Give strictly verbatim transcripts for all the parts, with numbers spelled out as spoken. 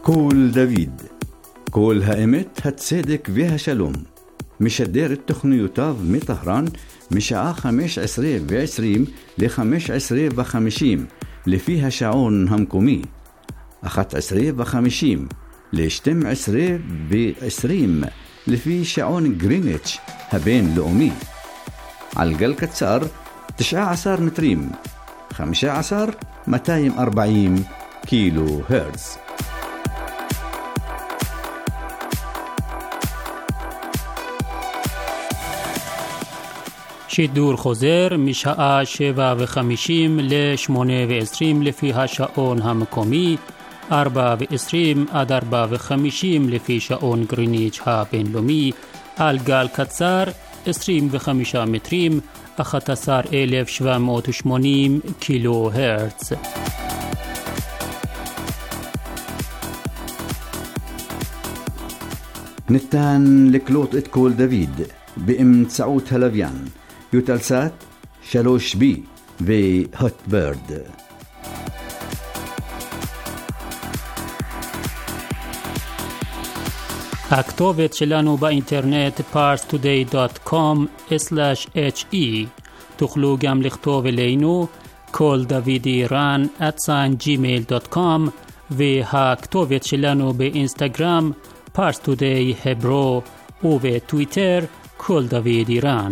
קול דוד, קול האמת, הצדק והשלום, משדר את תוכניותיו מטהרן משעה חמש עשרה ועשרים ל-חמש עשרה וחמישים לפי השעון המקומי, אחת עשרה וחמישים ל-שתים עשרה ועשרים לפי שעון גריניץ' הבינלאומי, על גל קצר תשע עשרה מטרים, חמש עשרה מאתיים וארבעים קילו הרץ. שידור חוזר משעה שבע וחמישים לשמונה ועשרים לפי השעון המקומי, ארבע ועשרים עד ארבע וחמישים לפי שעון גריניץ' הבינלאומי, על גל קצר עשרים וחמישה מטרים, אחת עשרה אלף שבע מאות ושמונים קילו הרץ. ניתן לקלוט את קול דוד באמצעות הלוויין יוטלסאט שלוש בי והוטברד. הכתובת שלנו באינטרנט פארס טודיי דוט קום סלאש אייץ' אי. תוכלו גם לכתוב אלינו קול דוד איראן אט ג'ימייל דוט קום, והכתובת שלנו באינסטגרם פארס טודיי הברו, ובטוויטר קול דוד איראן.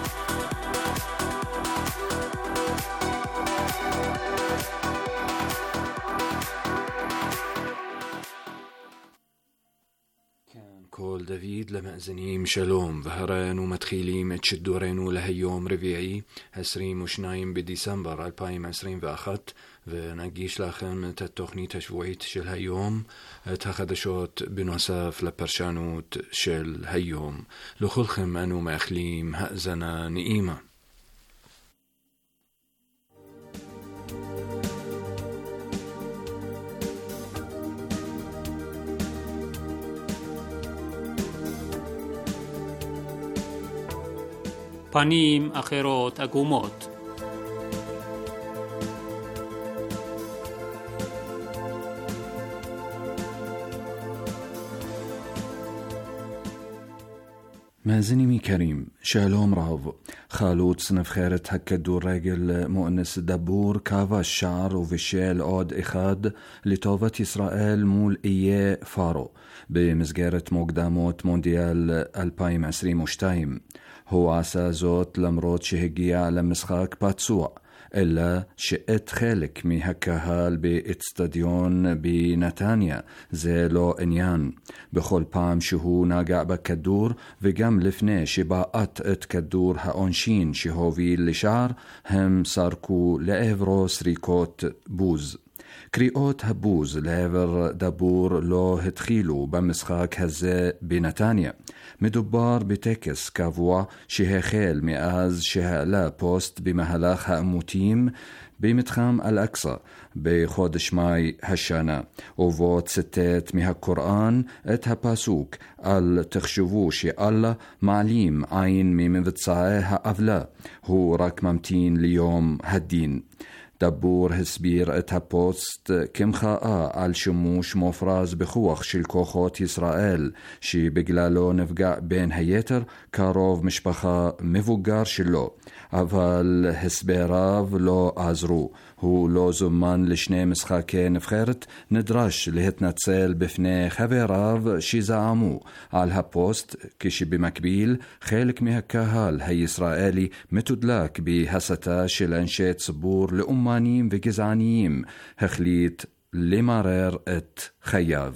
קול דוד למאזינים שלום, והרנו מתחילים את שידורנו להיום רביעי עשרים ושניים בדצמבר אלפיים עשרים ואחת, ונגיש לכם את התוכנית השבועית של היום, את החדשות בנוסף לפרשנות של היום. לכולכם אנו מאחלים האזנה נעימה. פנים אחרות עגומות. מאזינים יקרים, שלום רב. חלוץ נבחרת הכדורגל מואנס דבור כבש שער ובישל עוד אחד לטובת ישראל מול איי פארו במסגרת מוקדמות מונדיאל אלפיים עשרים ושתיים. הוא עשה זאת למרות שהגיע למשחק פצוע, אלא שאת חלק מהקהל באצטדיון בנתניה זה לא עניין. בכל פעם שהוא נגע בכדור וגם לפני שבעט את כדור העונשין שהוביל לשער, הם סרקו לעברו סריקות בוז. קריאות הבוז לעבר דבור לא התחילו במשחק הזה בנתניה. מדובר בטקס קבוע שהחל מאז שהעלה פוסט במהלך העימותים במתחם אל-אקצא בחודש מאי השנה, ובו ציטט מהקוראן את הפסוק אל תחשבו שאללה מעלים עין ממבצעי העוולה, הוא רק ממתין ליום הדין. דבור הסביר את הפוסט כמחאה על שימוש מופרז בכוח של כוחות ישראל, שבגללו נפגע בין היתר קרוב משפחה מבוגר שלו, אבל הסבריו לא עזרו. הוא לא זומן לשני משחקי נבחרת, נדרש להתנצל בפני חבריו שזעמו על הפוסט, כשבמקביל חלק מהקהל הישראלי מתודלק בהסתה של אנשי ציבור לאומנים וגזעניים, החליט למרר את חייו.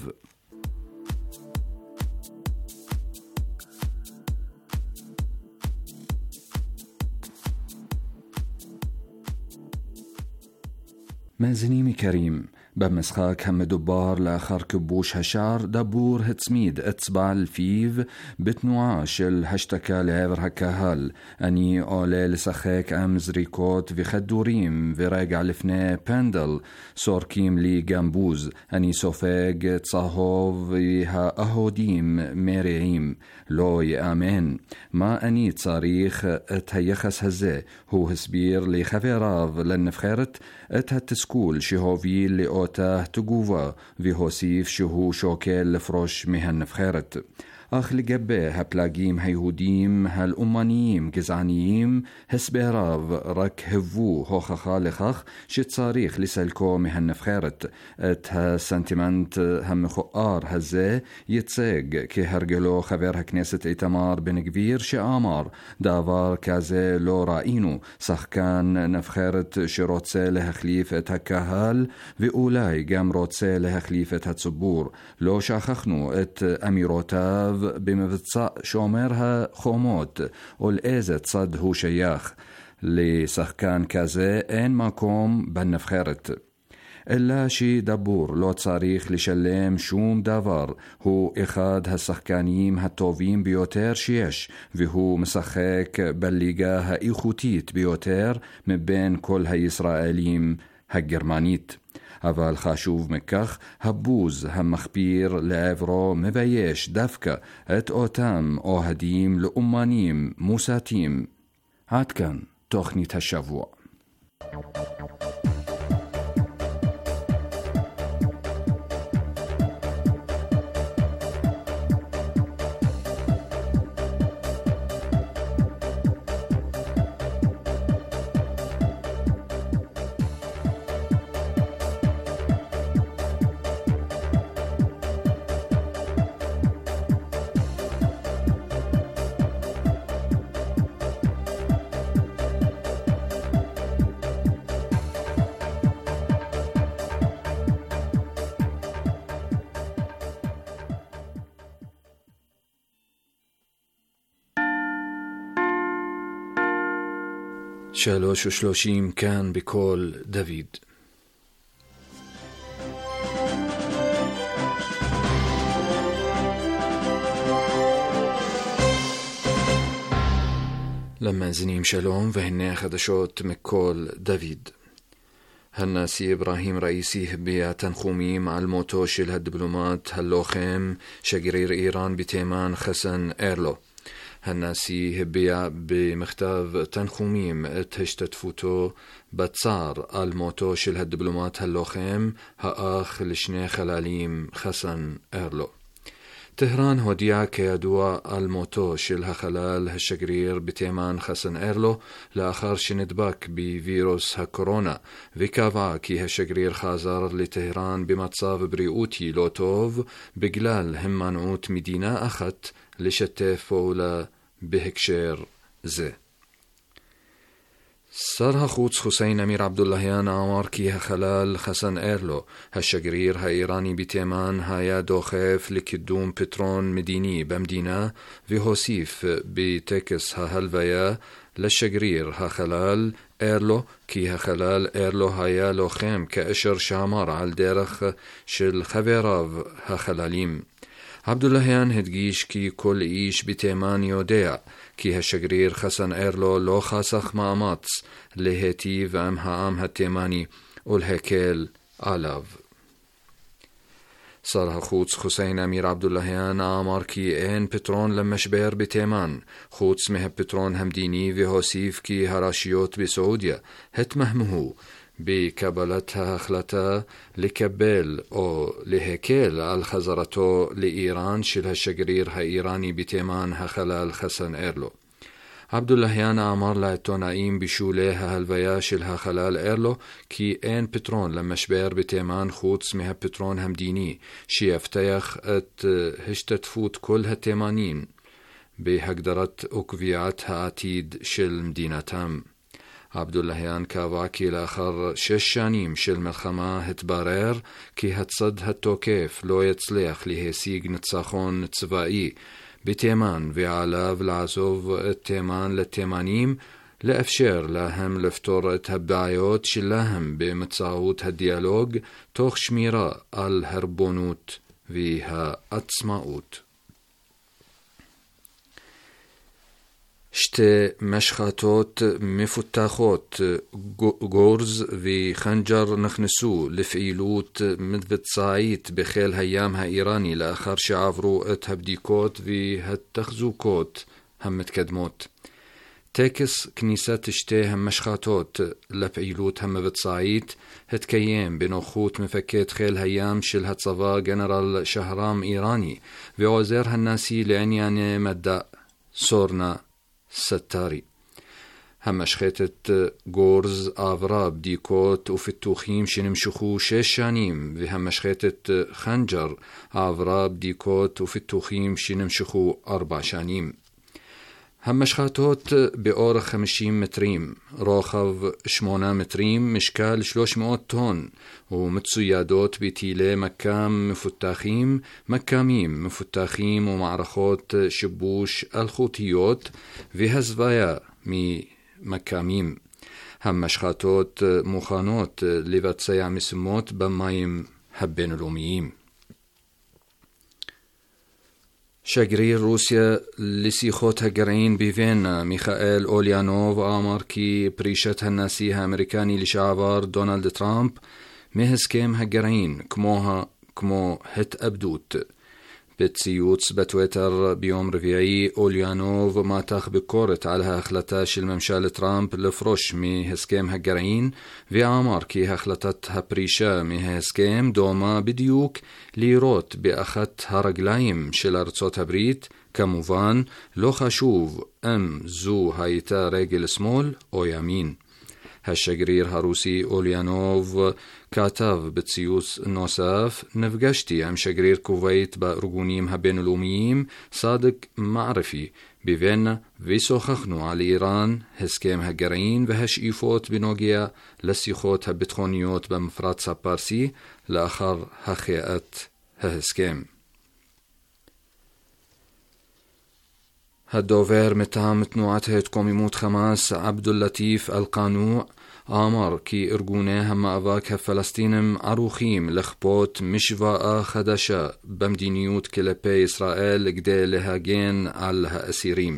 מאזינים יקרים, במשחק המדובר לאחר כיבוש השער, דבור הצמיד אצבע לפיו בתנועה של השתקה לעבר הקהל. אני עולה לשחק עם זריקות וכדורים, ורגע לפני פנדל סורקים לי גם בוז. אני סופג צהוב והאוהדים מריעים. לא יאמן. מה אני צריך את היחס הזה? הוא הסביר לחבריו לנבחרת את התסכול שהוביל לאור אותה תגובה והוסיף שהוא שוקל לפרוש מהנבחרת. אך לגבי הפלגים היהודים הלאומניים גזעניים, הסבריו רק הבו הוכחה לכך שצריך לסלקו מהנבחרת. את הסנטימנט המכוער הזה ייצג כהרגלו חבר הכנסת איתמר בן גביר, שאמר דבר כזה לא ראינו, שחקן נבחרת שרוצה להחליף את הקהל ואולי גם רוצה להחליף את הציבור. לא שכחנו את אמירותיו במבצע שומר החומות, ולאיזה צד הוא שייך. לשחקן כזה אין מקום בנבחרת. אלא שדבור לא צריך לשלם שום דבר, הוא אחד השחקנים הטובים ביותר שיש, והוא משחק בליגה האיכותית ביותר מבין כל הישראלים הגרמנית. אבל חשוב מכך, הבוז המחפיר לעברו מבייש דווקא את אותם אוהדים לאומנים מוסתים. עד כאן תוכנית השבוע. שלוש ושלושים כאן בקול דוד. למאזינים שלום, והנה החדשות מקול דוד. הנשיא אברהים ראיסי הביע תנחומים על מותו של הדיפלומט הלוחם שגריר איראן בתימן חסן ארלו. הנשיא הביע במכתב תנחומים את השתתפותו בצער על מותו של הדיפלומט הלוחם, האח לשני חללים חסן ארלו. טהרן הודיעה כידוע על מותו של החלל השגריר בתימן חסן ארלו לאחר שנדבק בווירוס הקורונה, וקבעה כי השגריר חזר לטהרן במצב בריאותי לא טוב בגלל הימנעות מדינה אחת לשתף פעולה בהקשר זה. שר החוץ חוסיין אמיר עבדולהיאן אמר כי החלל חסן ארלו, השגריר האיראני בתימן, היה דוחף לקידום פתרון מדיני במדינה, והוסיף בטקס ההלוויה לשגריר החלל ארלו כי החלל ארלו היה לוחם כאשר שמר על דרך של חבריו החללים. עבדולהיאן הדגיש כי כל איש בתימן יודע כי השגריר חסן ארלו לא חסך מאמץ להיטיב עם העם התימני ולהקל עליו. שר החוץ חוסיין אמיר עבדולהיאן אמר כי אין פתרון למשבר בתימן חוץ מהפתרון המדיני, והוסיף כי הרשויות בסעודיה התמהמהו בקבלת ההחלטה לקבל או להקל על חזרתו לאיראן של השגריר האיראני בתימן החלל חסן ארלו. עבדולהיאן אמר לעיתונאים בשולי ההלוויה של החלל ארלו כי אין פתרון למשבר בתימן חוץ מהפתרון המדיני שיבטיח את השתתפות כל התימנים בהגדרת וקביעת העתיד של מדינתם. עבדולהיאן קבע כי לאחר שש שנים של מלחמה התברר כי הצד התוקף לא יצליח להשיג ניצחון צבאי בתימן, ועליו לעזוב את תימן לתימנים, לאפשר להם לפתור את הבעיות שלהם באמצעות הדיאלוג תוך שמירה על הריבונות והעצמאות. שתי משחטות מפותחות גורז וחנג'ר נכנסו לפעילות מבצעית בחיל הים האיראני לאחר שעברו את הבדיקות והתחזוקות המתקדמות. טקס כניסת שתי המשחטות לפעילות המבצעית התקיים בנוכחות מפקד חיל הים של הצבא גנרל שהרם איראני ועוזר הנשיא לענייני מדע סורנה סטארי. המשחטת גורז עברה בדיקות ופיתוחים שנמשכו שש שנים, והמשחטת חנג'ר עברה בדיקות ופיתוחים שנמשכו ארבע שנים. המשחטות באורך חמישים מטרים, רוחב שמונה מטרים, משקל שלוש מאות טון, ומצוידות בטילי מקם מפותחים, מקמים מפותחים ומערכות שיבוש אלחוטיות והזוויה ממקמים. המשחטות מוכנות לבצע משימות במים הבינלאומיים. שגריר רוסיה לשיחות הגרעין בווינה מיכאל אוליאנוב אמר כי פרישת הנשיא האמריקני לשעבר דונלד טראמפ מהסכם הגרעין כמו, כמו התאבדות. בציוץ בטוויטר ביום רביעי אוליאנוב מתח ביקורת על ההחלטה של ממשל טראמפ לפרוש מהסכם הגרעין ואמר כי החלטת הפרישה מההסכם דומה בדיוק לירות באחת הרגליים של ארצות הברית, כמובן לא חשוב אם זו הייתה רגל שמאל או ימין. השגריר הרוסי אוליאנוב כתב בציוץ נוסף: נפגשתי עם שגריר כווית בארגונים הבינלאומיים סאדק מערפי בווינה ושוחחנו על איראן, הסכם הגרעין והשאיפות בנוגע לשיחות הביטחוניות במפרץ הפרסי לאחר החייאת ההסכם. הדובר מטעם תנועת ההתקוממות חמאס עבדול לטיף אל-קנוע אמר כי ארגוני המאבק הפלסטינים ערוכים לכפות משוואה חדשה במדיניות כלפי ישראל כדי להגן על האסירים.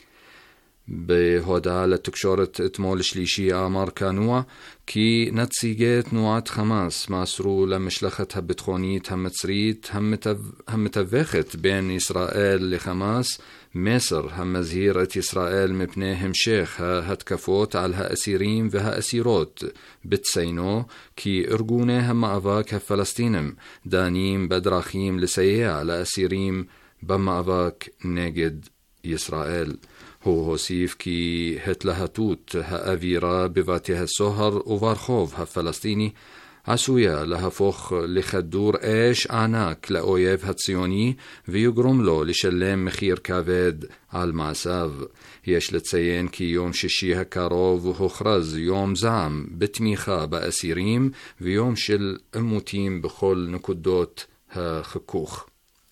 בהודעה לתקשורת אתמול שלישי אמר קנוע כי נציגי תנועת חמאס מסרו למשלחת הביטחונית המצרית המתווכת בין ישראל לחמאס מסר המזהיר את ישראל מפני המשך ההתקפות על האסירים והאסירות, בציינו כי ארגוני המאבק הפלסטינים דנים בדרכים לסייע לאסירים במאבק נגד ישראל. הוא הוסיף כי התלהטות האווירה בבתי הסוהר וברחוב הפלסטיני עשויה להפוך לכדור אש ענק לאויב הציוני ויגרום לו לשלם מחיר כבד על מעשיו. יש לציין כי יום שישי הקרוב הוכרז יום זעם בתמיכה באסירים ויום של עימותים בכל נקודות החיכוך.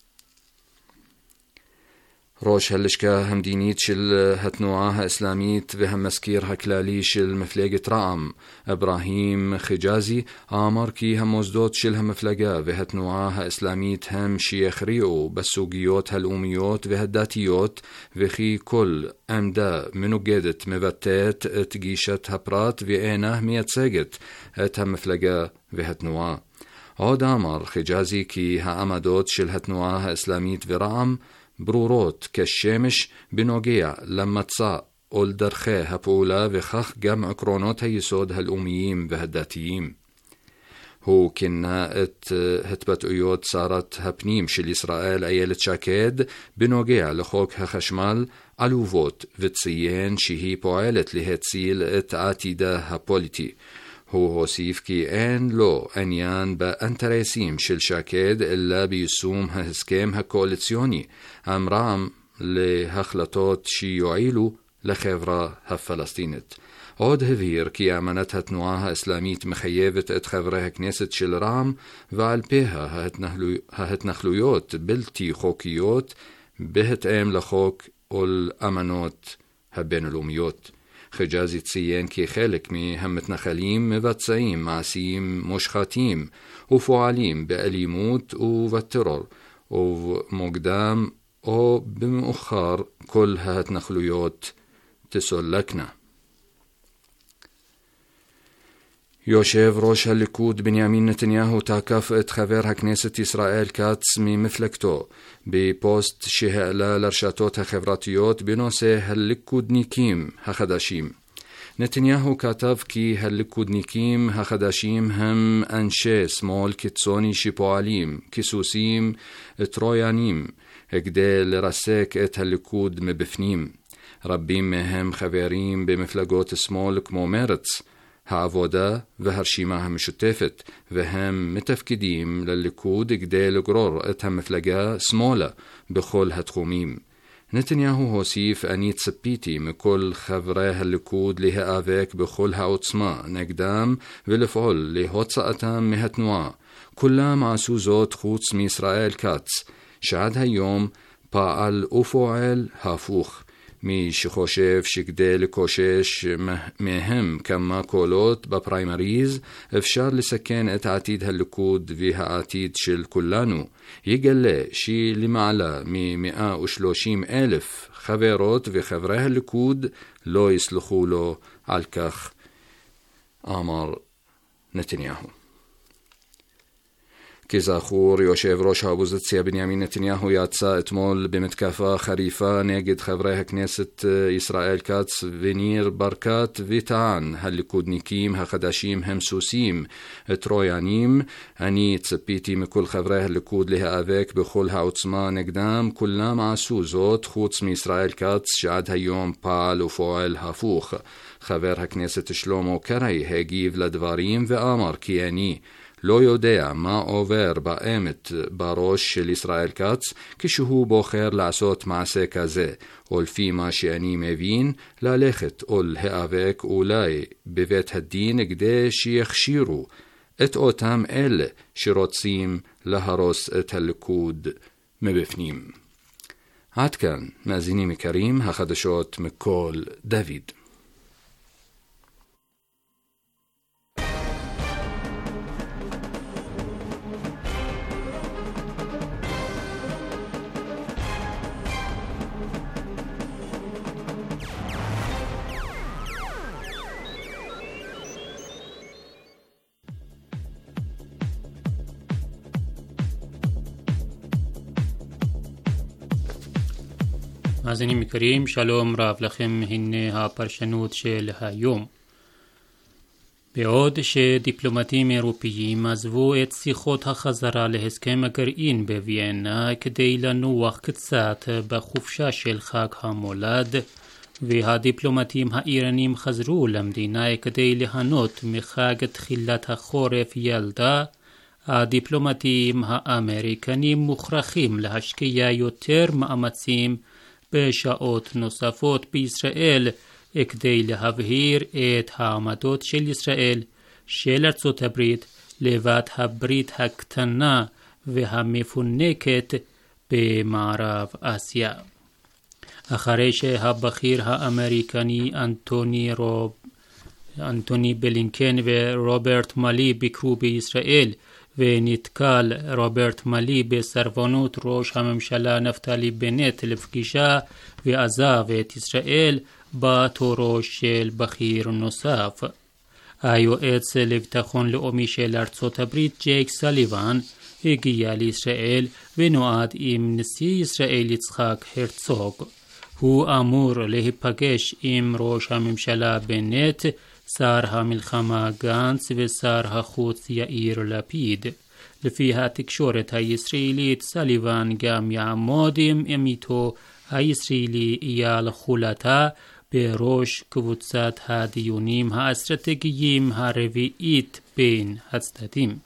ראש הלשכה המדינית של התנועה האסלאמית והמזכיר הכללי של מפלגת רע"מ, אברהים חיג'אזי, אמר כי המוסדות של המפלגה והתנועה האסלאמית הם שיכריעו בסוגיות הלאומיות והדתיות, וכי כל עמדה מנוגדת מבטאת את גישת הפרט ואינה מייצגת את המפלגה והתנועה. עוד אמר חיג'אזי כי העמדות של התנועה האסלאמית ורע"מ ברורות כשמש בנוגע למצע ולדרכי הפעולה וכך גם עקרונות היסוד הלאומיים והדתיים. הוא כינה את התבטאויות שרת הפנים של ישראל איילת שקד בנוגע לחוק החשמל עלובות וציין שהיא פועלת להציל את עתידה הפוליטי. הוא הוסיף כי אין לו עניין באינטרסים של שקד אלא ביישום ההסכם הקואליציוני עם רע"מ להחלטות שיועילו לחברה הפלסטינית. עוד הבהיר כי אמנת התנועה האסלאמית מחייבת את חברי הכנסת של רע"מ ועל פיה ההתנחלו... ההתנחלויות בלתי חוקיות בהתאם לחוק ולאמנות הבינלאומיות. חיג'אזי ציין כי חלק מהמתנחלים מבצעים מעשים מושחתים ופועלים באלימות ובטרור, ובמוקדם או במאוחר כל ההתנחלויות תסולקנה. יושב ראש הליכוד בנימין נתניהו תקף את חבר הכנסת ישראל כץ ממפלגתו בפוסט שהעלה לרשתות החברתיות בנושא הליכודניקים החדשים. נתניהו כתב כי הליכודניקים החדשים הם אנשי שמאל קיצוני שפועלים כסוסים טרויאנים כדי לרסק את הליכוד מבפנים. רבים מהם חברים במפלגות שמאל כמו מרץ, העבודה והרשימה המשותפת, והם מתפקדים לליכוד כדי לגרור את המפלגה שמאלה בכל התחומים. נתניהו הוסיף, אני ציפיתי מכל חברי הליכוד להיאבק בכל העוצמה נגדם ולפעול להוצאתם מהתנועה. כולם עשו זאת חוץ מישראל כץ, שעד היום פעל ופועל הפוך. מי שחושב שכדי לקושש מהם כמה קולות בפריימריז אפשר לסכן את עתיד הליכוד והעתיד של כולנו, יגלה שלמעלה מ-מאה ושלושים אלף חברות וחברי הליכוד לא יסלחו לו על כך, אמר נתניהו. כזכור, יושב ראש האופוזיציה בנימין נתניהו יצא אתמול במתקפה חריפה נגד חברי הכנסת ישראל כץ וניר ברקת וטען, הליכודניקים החדשים הם סוסים טרויאנים. אני ציפיתי מכל חברי הליכוד להיאבק בכל העוצמה נגדם, כולם עשו זאת חוץ מישראל כץ שעד היום פעל ופועל הפוך. חבר הכנסת שלמה קרעי הגיב לדברים ואמר כי אני לא יודע מה עובר באמת בראש של ישראל כץ כשהוא בוחר לעשות מעשה כזה, ולפי מה שאני מבין, ללכת או להיאבק אולי בבית הדין כדי שיכשירו את אותם אלה שרוצים להרוס את הליכוד מבפנים. עד כאן, מאזינים יקרים, החדשות מכל דוד. מאזינים יקרים, שלום רב לכם, הנה הפרשנות של היום. בעוד שדיפלומטים אירופיים עזבו את שיחות החזרה להסכם הגרעין בוויינה כדי לנוח קצת בחופשה של חג המולד, והדיפלומטים האיראנים חזרו למדינה כדי ליהנות מחג תחילת החורף ילדה, הדיפלומטים האמריקנים מוכרחים להשקיע יותר מאמצים בשעות נוספות בישראל כדי להבהיר את העמדות של ישראל, של ארצות הברית, לבת הברית הקטנה והמפונקת במערב אסיה. אחרי שהבכיר האמריקני אנטוני, רוב, אנטוני בלינקן ורוברט מלי ביקרו בישראל, ונתקל רוברט מלי בסרבנות ראש הממשלה נפתלי בנט לפגישה ועזב את ישראל בתורו של בכיר נוסף. היועץ לביטחון לאומי של ארצות הברית ג'ייק סליבן הגיע לישראל ונועד עם נשיא ישראל יצחק הרצוג. הוא אמור להיפגש עם ראש הממשלה בנט, שר המלחמה גנץ ושר החוץ יאיר לפיד. לפי התקשורת הישראלית, סליבן גם יעמוד עם עמיתו הישראלי אייל חולתה בראש קבוצת הדיונים האסטרטגיים הרביעית בין הצדדים.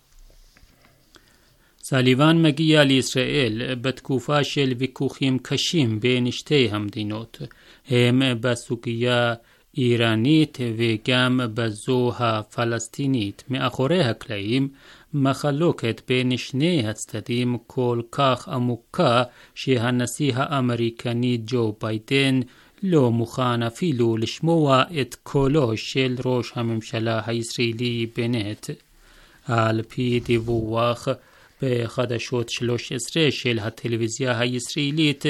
סליבן מגיע לישראל בתקופה של ויכוחים קשים בין שתי המדינות, הם בסוגיה איראנית וגם בזו הפלסטינית. מאחורי הקלעים מחלוקת בין שני הצדדים כל כך עמוקה שהנשיא האמריקני ג'ו ביידן לא מוכן אפילו לשמוע את קולו של ראש הממשלה הישראלי בנט. על פי דיווח בחדשות שלוש עשרה של הטלוויזיה הישראלית,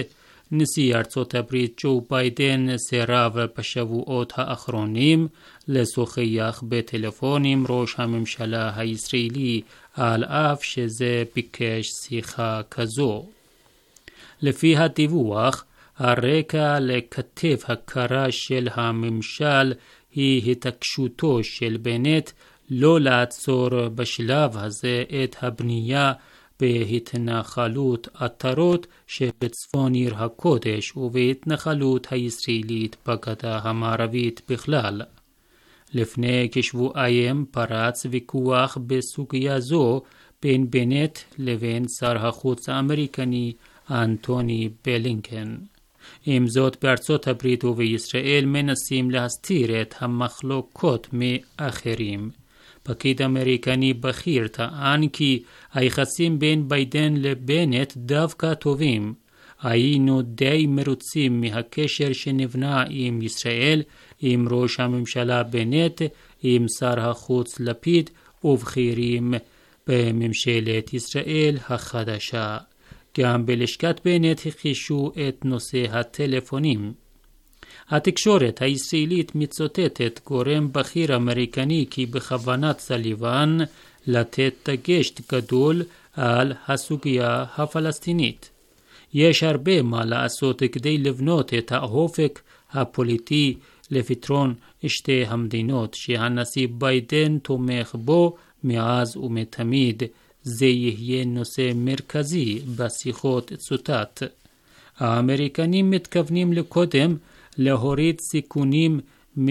נשיא ארצות הברית ג'ו ביידן סירב בשבועות האחרונים לשוחח בטלפון עם ראש הממשלה הישראלי על אף שזה ביקש שיחה כזו. לפי הדיווח, הרקע לכתב הכרה של הממשל היא התעקשותו של בנט לא לעצור בשלב הזה את הבנייה בהתנחלות עטרות שבצפון עיר הקודש ובהתנחלות הישראלית בגדה המערבית בכלל. לפני כשבועיים פרץ ויכוח בסוגיה זו בין בנט לבין שר החוץ האמריקני אנטוני בלינקן. עם זאת, בארצות הברית ובישראל מנסים להסתיר את המחלוקות מאחרים. פקיד אמריקני בכיר טען כי היחסים בין ביידן לבנט דווקא טובים. היינו די מרוצים מהקשר שנבנה עם ישראל, עם ראש הממשלה בנט, עם שר החוץ לפיד ובכירים בממשלת ישראל החדשה. גם בלשכת בנט הכחישו את נושא הטלפונים. התקשורת הישראלית מצוטטת גורם בכיר אמריקני כי בכוונת סליבן לתת דגש גדול על הסוגיה הפלסטינית. יש הרבה מה לעשות כדי לבנות את האופק הפוליטי לפתרון שתי המדינות שהנשיא ביידן תומך בו מאז ומתמיד. זה יהיה נושא מרכזי בשיחות צוטט. האמריקנים מתכוונים לקודם להוריד סיכונים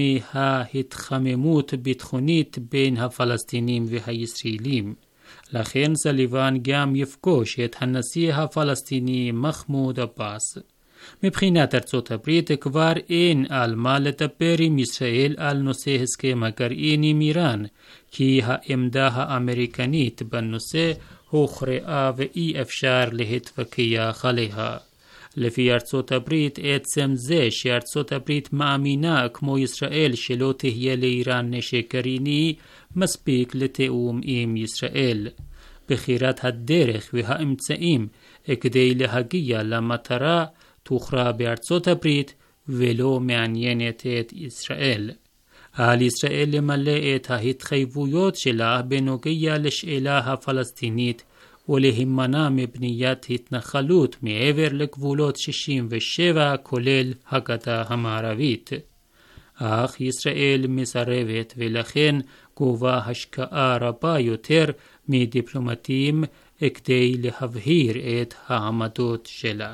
מההתחממות ביטחונית בין הפלסטינים והישראלים. לכן סליבן גם יפגוש את הנשיא הפלסטיני מחמוד עבאס. מבחינת ארצות הברית כבר אין על מה לדבר עם ישראל על נושא הסכם הגרעין עם איראן, כי העמדה האמריקנית בנושא הוכרעה ואי אפשר להתווכח עליה. לפי ארצות הברית, עצם זה שארצות הברית מאמינה כמו ישראל שלא תהיה לאיראן נשק גרעיני, מספיק לתאום עם ישראל. בחירת הדרך והאמצעים כדי להגיע למטרה תוכרע בארצות הברית ולא מעניינת את ישראל. על ישראל למלא את ההתחייבויות שלה בנוגע לשאלה הפלסטינית ולהימנע מבניית התנחלות מעבר לגבולות שישים ושבע כולל הגדה המערבית. אך ישראל מסרבת ולכן גובה השקעה רבה יותר מדיפלומטים כדי להבהיר את העמדות שלה.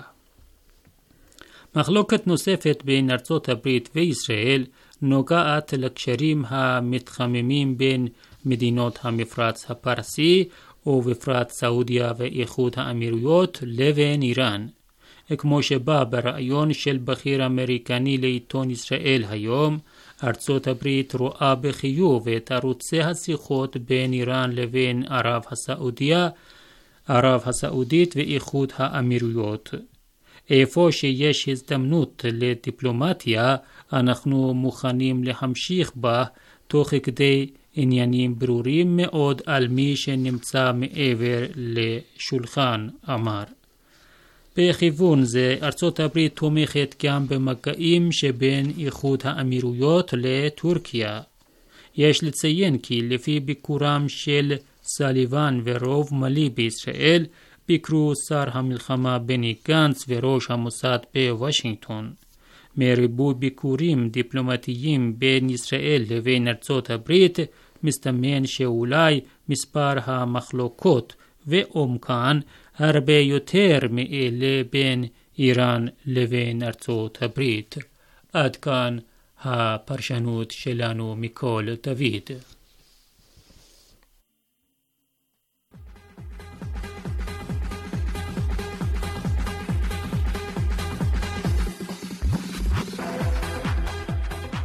מחלוקת נוספת בין ארצות הברית וישראל נוגעת לקשרים המתחממים בין מדינות המפרץ הפרסי ובפרט סעודיה ואיחוד האמירויות לבין איראן. כמו שבא ברעיון של בכיר אמריקני לעיתון ישראל היום, ארצות הברית רואה בחיוב את ערוצי השיחות בין איראן לבין ערב הסעודיה, ערב הסעודית ואיחוד האמירויות. איפה שיש הזדמנות לדיפלומטיה, אנחנו מוכנים להמשיך בה תוך כדי עניינים ברורים מאוד על מי שנמצא מעבר לשולחן, אמר. בכיוון זה, ארצות הברית תומכת גם במגעים שבין איחוד האמירויות לטורקיה. יש לציין כי לפי ביקורם של סליבן ורוב מלי בישראל, ביקרו שר המלחמה בני גנץ וראש המוסד בוושינגטון. מריבוי ביקורים דיפלומטיים בין ישראל לבין ארצות הברית, מסתמן שאולי מספר המחלוקות ועומקן הרבה יותר מאלה בין איראן לבין ארצות הברית. עד כאן הפרשנות שלנו מכל דוד.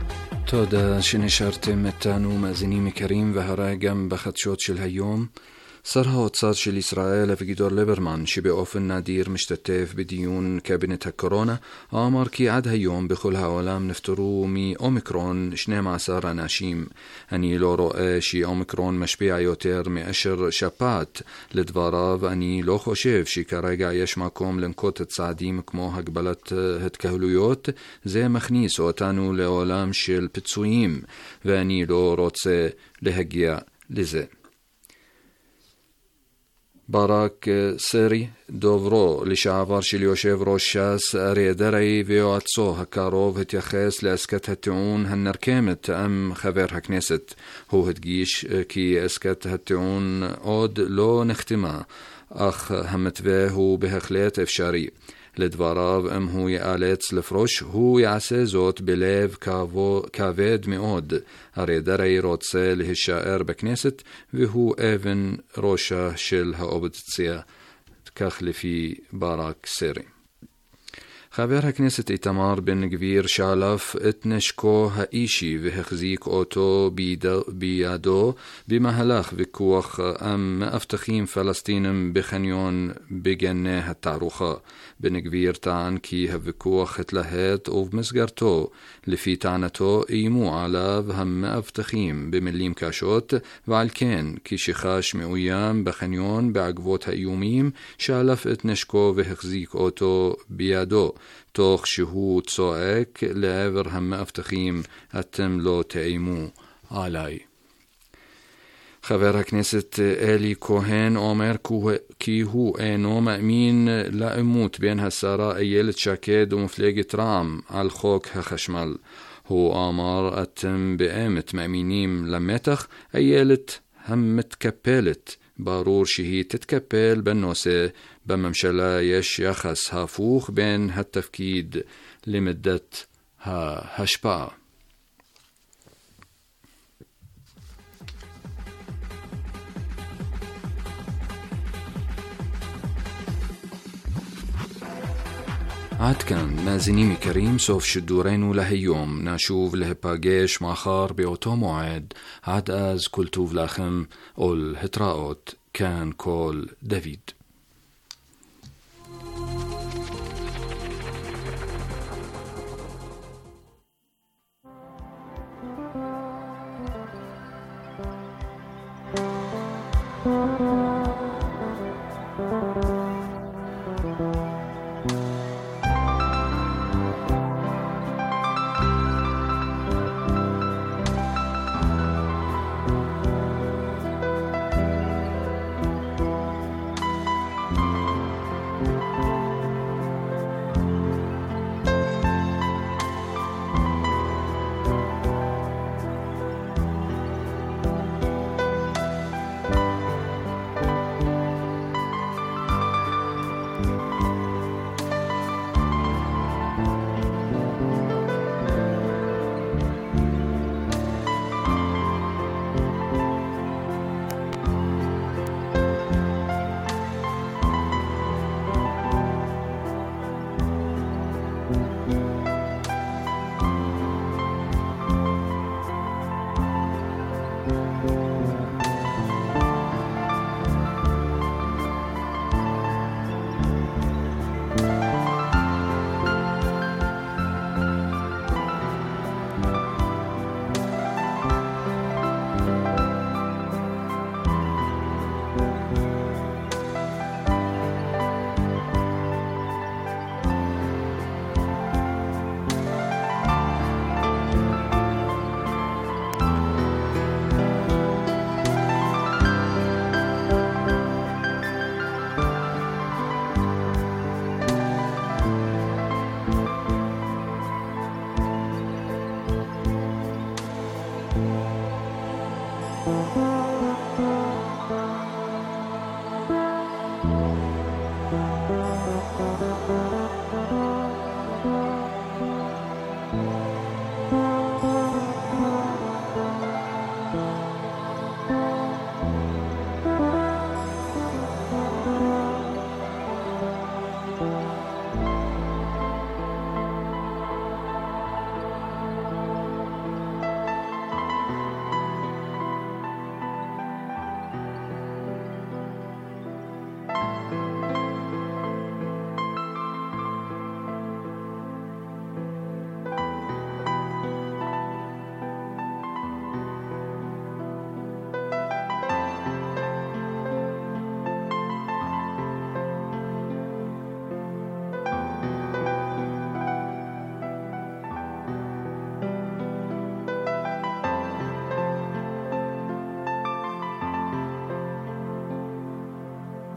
תודה שנשארתם איתנו מאזינים יקרים, והרי גם בחדשות של היום שר האוצר של ישראל אביגדור ליברמן, שבאופן נדיר משתתף בדיון קבינט הקורונה, אמר כי עד היום בכל העולם נפטרו מאומיקרון שנים עשר אנשים. אני לא רואה שאומיקרון משפיע יותר מאשר שפעת. לדבריו, אני לא חושב שכרגע יש מקום לנקוט צעדים כמו הגבלת התקהלויות. זה מכניס אותנו לעולם של פיצויים, ואני לא רוצה להגיע לזה. ברק סרי, דוברו לשעבר של יושב ראש ש"ס אריה דרעי ויועצו הקרוב, התייחס לעסקת הטיעון הנרקמת עם חבר הכנסת. הוא הדגיש כי עסקת הטיעון עוד לא נחתמה, אך המתווה הוא בהחלט אפשרי. לדבריו, אם הוא ייאלץ לפרוש, הוא יעשה זאת בלב כבד מאוד. אריה דרעי רוצה להישאר בכנסת, והוא אבן ראשה של האופוזיציה, כך לפי ברק סרי. חבר הכנסת איתמר בן גביר שלף את נשקו האישי והחזיק אותו בידו במהלך ויכוח עם מאבטחים פלסטינים בחניון בגני התערוכה. בן גביר טען כי הוויכוח התלהט ובמסגרתו, לפי טענתו, איימו עליו המאבטחים במילים קשות, ועל כן כשחש מאוים בחניון בעקבות האיומים שלף את נשקו והחזיק אותו בידו, תוך שהוא צועק לעבר המאבטחים, אתם לא תאיימו עליי. חבר הכנסת אלי כהן אומר כי הוא אינו מאמין לעימות בין השרה איילת שקד ומפלגת רע"מ על חוק החשמל. הוא אמר, אתם באמת מאמינים למתח? איילת המתקפלת, ברור שהיא תתקפל בנושא. בממשלה יש יחס הפוך בין התפקיד למידת ההשפעה. עד כאן, מאזינים יקרים, סוף שידורנו להיום. נשוב להיפגש מחר באותו מועד. עד אז כל טוב לכם ולהתראות. כאן כל דוד.